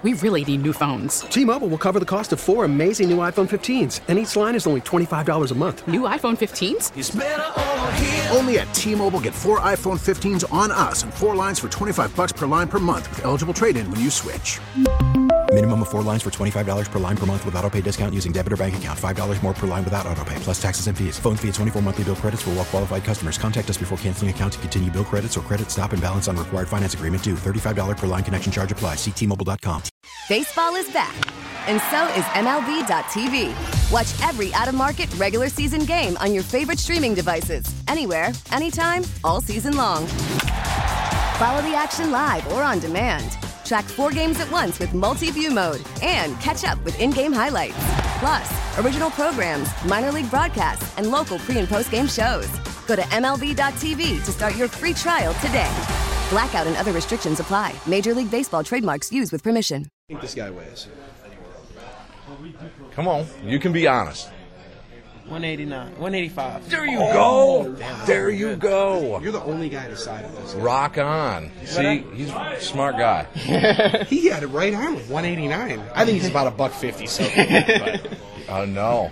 We really need new phones. T-Mobile will cover the cost of 4 amazing new iPhone 15s, and each line is only $25 a month. New iPhone 15s? It's better over here. Only at T-Mobile, get 4 iPhone 15s on us and 4 lines for $25 per line per month with eligible trade-in when you switch. Minimum of 4 lines for $25 per line per month with autopay discount using debit or bank account. $5 more per line without autopay, plus taxes and fees. Phone fee at 24 monthly bill credits for well-qualified customers. Contact us before canceling account to continue bill credits or credit stop and balance on required finance agreement due. $35 per line connection charge applies. See T-Mobile.com. Baseball is back, and so is MLB.tv. Watch every out-of-market regular season game on your favorite streaming devices. Anywhere, anytime, all season long. Follow the action live or on demand. Track 4 games at once with multi-view mode and catch up with in-game highlights. Plus, original programs, minor league broadcasts, and local pre- and post-game shows. Go to MLB.tv to start your free trial today. Blackout and other restrictions apply. Major League Baseball trademarks used with permission. I think this guy weighs. Come on, you can be honest. 189, 185. There you go. There you go. You're the only guy decided this. Rock on. See, he's a smart guy. He had it right on with 189. I think he's about $150. So. Oh, no.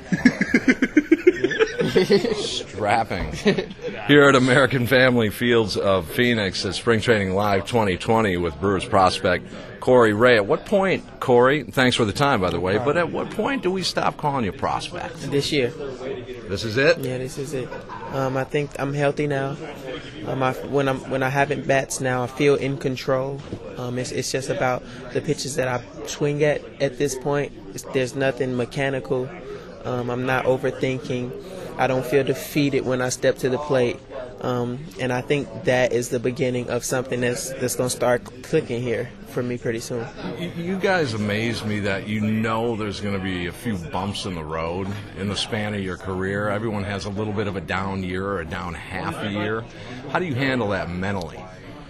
Strapping. Here at American Family Fields of Phoenix at Spring Training Live 2020 with Brewers prospect Corey Ray. At what point, Corey, thanks for the time, by the way, but at what point do we stop calling you prospect? This year. This is it? Yeah, this is it. I think I'm healthy now. When I have at bats now, I feel in control. It's just about the pitches that I swing at this point. There's nothing mechanical. I'm not overthinking. I don't feel defeated when I step to the plate. And I think that is the beginning of something that's going to start clicking here for me pretty soon. You guys amaze me that you know there's going to be a few bumps in the road in the span of your career. Everyone has a little bit of a down year or a down half a year. How do you handle that mentally?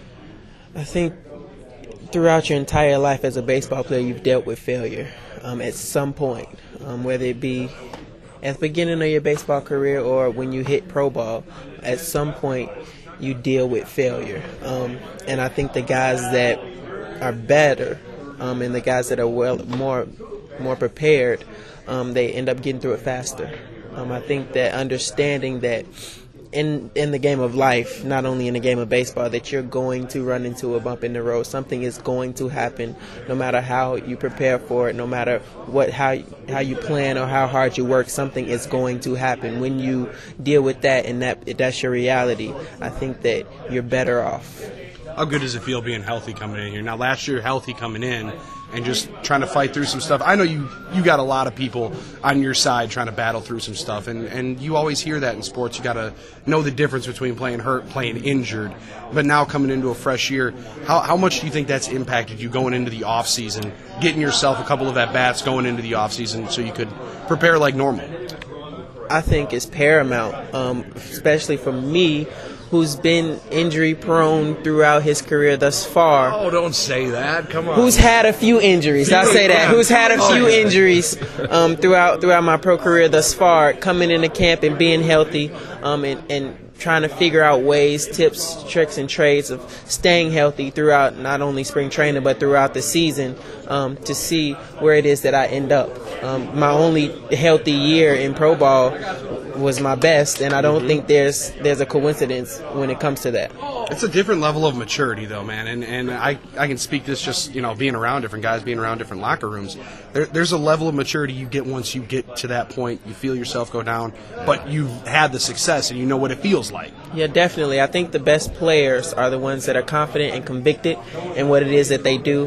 I think throughout your entire life as a baseball player, you've dealt with failure at some point, whether it be at the beginning of your baseball career or when you hit pro ball. At some point, you deal with failure. And I think the guys that are better and the guys that are more prepared, they end up getting through it faster. I think that understanding that in the game of life, not only in the game of baseball, that you're going to run into a bump in the road. Something is going to happen, no matter how you prepare for it, no matter how you plan or how hard you work. Something is going to happen. When you deal with that and that's your reality, I think that you're better off. How good does it feel being healthy coming in here? Now, last year, healthy coming in and just trying to fight through some stuff. I know you got a lot of people on your side trying to battle through some stuff, and you always hear that in sports. You got to know the difference between playing hurt, playing injured. But now coming into a fresh year, how much do you think that's impacted you going into the off season, getting yourself a couple of at-bats going into the off season so you could prepare like normal? I think it's paramount, especially for me, who's been injury-prone throughout his career thus far. Oh, don't say that. Come on. Who's had a few injuries. I'll say that. Who's had a few injuries throughout my pro career thus far, coming into camp and being healthy and trying to figure out ways, tips, tricks, and trades of staying healthy throughout not only spring training but throughout the season to see where it is that I end up. My only healthy year in pro ball was my best, and I don't think there's a coincidence when it comes to that. It's a different level of maturity, though, man, and I can speak this just, being around different guys, being around different locker rooms. There's a level of maturity you get once you get to that point. You feel yourself go down, but you've had the success, and you know what it feels like. Yeah, definitely. I think the best players are the ones that are confident and convicted in what it is that they do.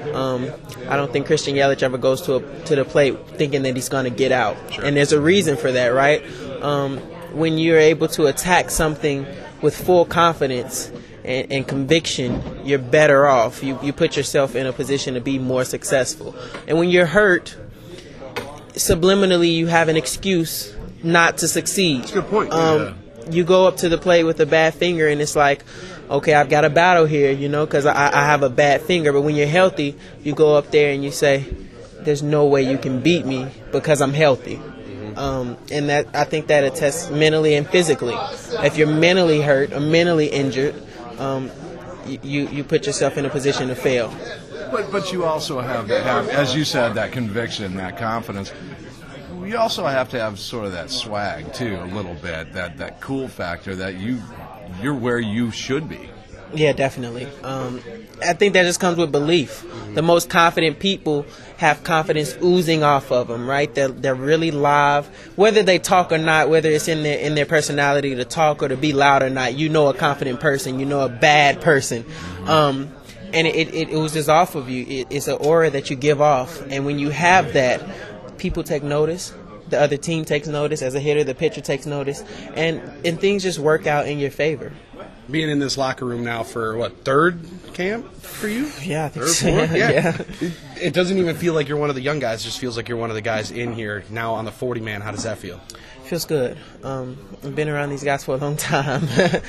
I don't think Christian Yelich ever goes to the plate thinking that he's going to get out. Sure. And there's a reason for that, right? When you're able to attack something with full confidence and conviction, you're better off. You put yourself in a position to be more successful. And when you're hurt, subliminally you have an excuse not to succeed. That's a good point. You go up to the plate with a bad finger and it's like, okay, I've got a battle here, because I have a bad finger. But when you're healthy, you go up there and you say, there's no way you can beat me because I'm healthy. And that I think that attests mentally and physically. If you're mentally hurt or mentally injured, you put yourself in a position to fail. But you also have to have, as you said, that conviction, that confidence. You also have to have sort of that swag too, a little bit, that cool factor that you're where you should be. Yeah, definitely. I think that just comes with belief. The most confident people have confidence oozing off of them, right? They're really live, whether they talk or not, whether it's in their personality to talk or to be loud or not. You know a confident person. You know a bad person. And it oozes off of you. It's an aura that you give off. And when you have that, people take notice. The other team takes notice. As a hitter, the pitcher takes notice. And things just work out in your favor. Being in this locker room now for, what, third camp for you? Yeah, I think third, so. fourth? Yeah. It doesn't even feel like you're one of the young guys. It just feels like you're one of the guys in here now on the 40-man. How does that feel? Feels good. I've been around these guys for a long time.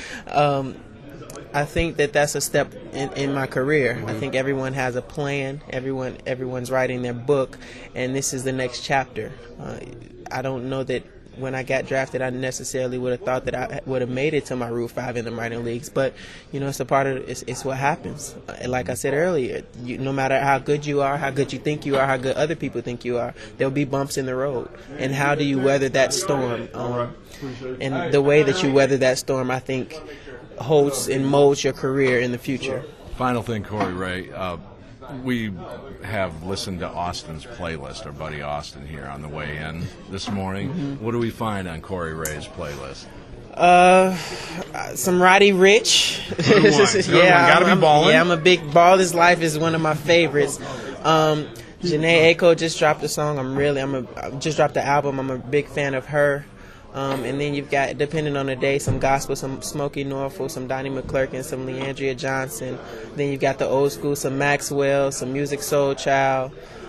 I think that's a step in my career. I think everyone has a plan. Everyone's writing their book, and this is the next chapter. I don't know that when I got drafted, I necessarily would have thought that I would have made it to my Rule 5 in the minor leagues. But, it's a part of it's what happens. Like I said earlier, no matter how good you are, how good you think you are, how good other people think you are, there'll be bumps in the road. And how do you weather that storm? And the way that you weather that storm, I think, holds and molds your career in the future. Final thing, Corey Ray. We have listened to Austin's playlist, our buddy Austin here on the way in this morning. Mm-hmm. What do we find on Corey Ray's playlist? Some Roddy Ricch. Yeah, gotta be ballin'. Yeah, I'm a big Ball Is Life is one of my favorites. Janae Aiko just dropped a song. I just dropped the album. I'm a big fan of her. And then you've got, depending on the day, some gospel, some Smokey Norfolk, some Donnie McClurkin, some Leandria Johnson. Then you've got the old school, some Maxwell, some Music Soul Child.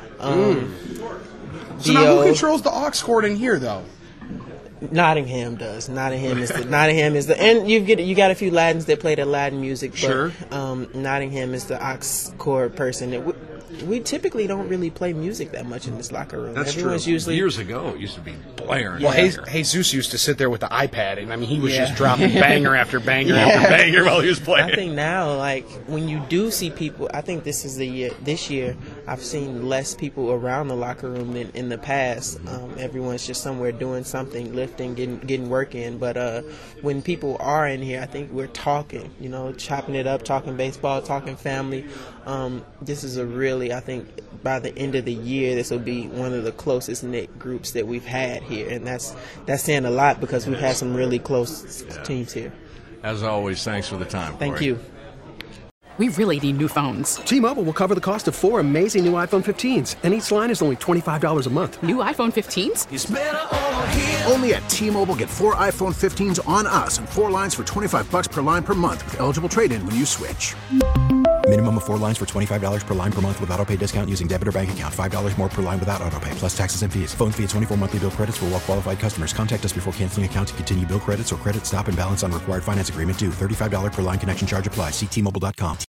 So now who controls the aux chord in here, though? Nottingham does. Nottingham is the, and you got a few Latins that play the Latin music, but sure. Nottingham is the aux chord person. We typically don't really play music that much in this locker room. That's Everyone's true. Usually, years ago, it used to be blaring. Well, Jesus used to sit there with the iPad, and he was just dropping banger after banger after banger while he was playing. I think now, when you do see people, I think this is the year. This year, I've seen less people around the locker room than in the past. Everyone's just somewhere doing something, lifting, getting work in. But when people are in here, I think we're talking, chopping it up, talking baseball, talking family. This is I think by the end of the year, this will be one of the closest knit groups that we've had here, and that's saying a lot because we've had some really close teams here. As always, thanks for the time, Corey. Thank you. We really need new phones. T-Mobile will cover the cost of 4 amazing new iPhone 15s, and each line is only $25 a month. New iPhone 15s? It's better over here. Only at T-Mobile, get 4 iPhone 15s on us and 4 lines for $25 per line per month with eligible trade-in when you switch. Minimum of 4 lines for $25 per line per month with autopay discount using debit or bank account. $5 more per line without autopay, plus taxes and fees. Phone fee at 24 monthly bill credits for well-qualified customers. Contact us before canceling account to continue bill credits or credit stop and balance on required finance agreement due. $35 per line connection charge applies. See T-Mobile.com.